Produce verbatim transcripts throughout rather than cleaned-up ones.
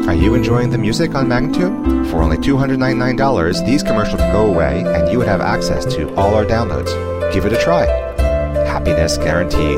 Are you enjoying the music on Magnatune? For only two hundred ninety-nine dollars, these commercials would go away and you would have access to all our downloads. Give it a try. Happiness guaranteed.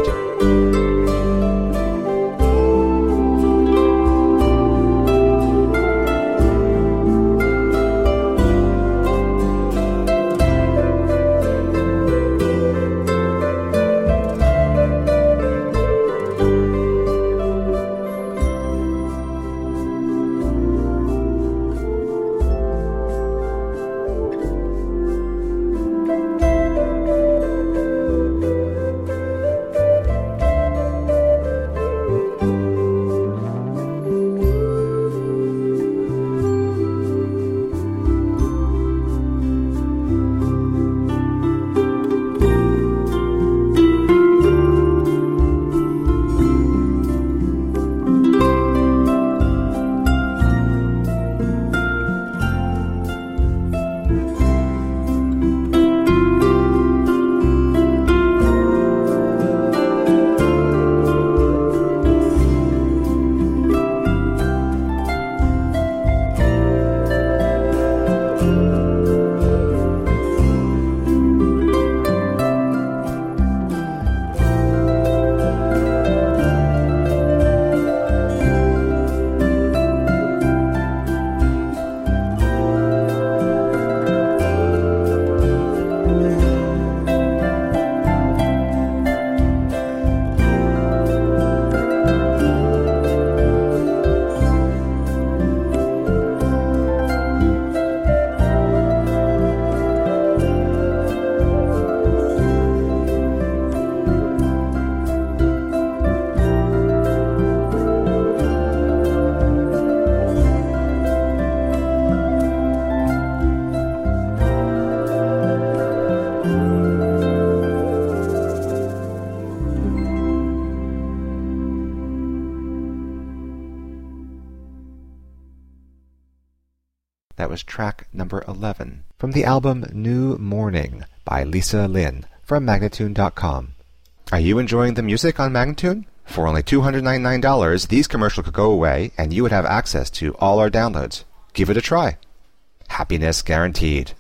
That was track number eleven from the album New Morning by Lisa Lin from Magnatune dot com. Are you enjoying the music on Magnatune? For only two hundred ninety-nine dollars, these commercials could go away and you would have access to all our downloads. Give it a try. Happiness guaranteed.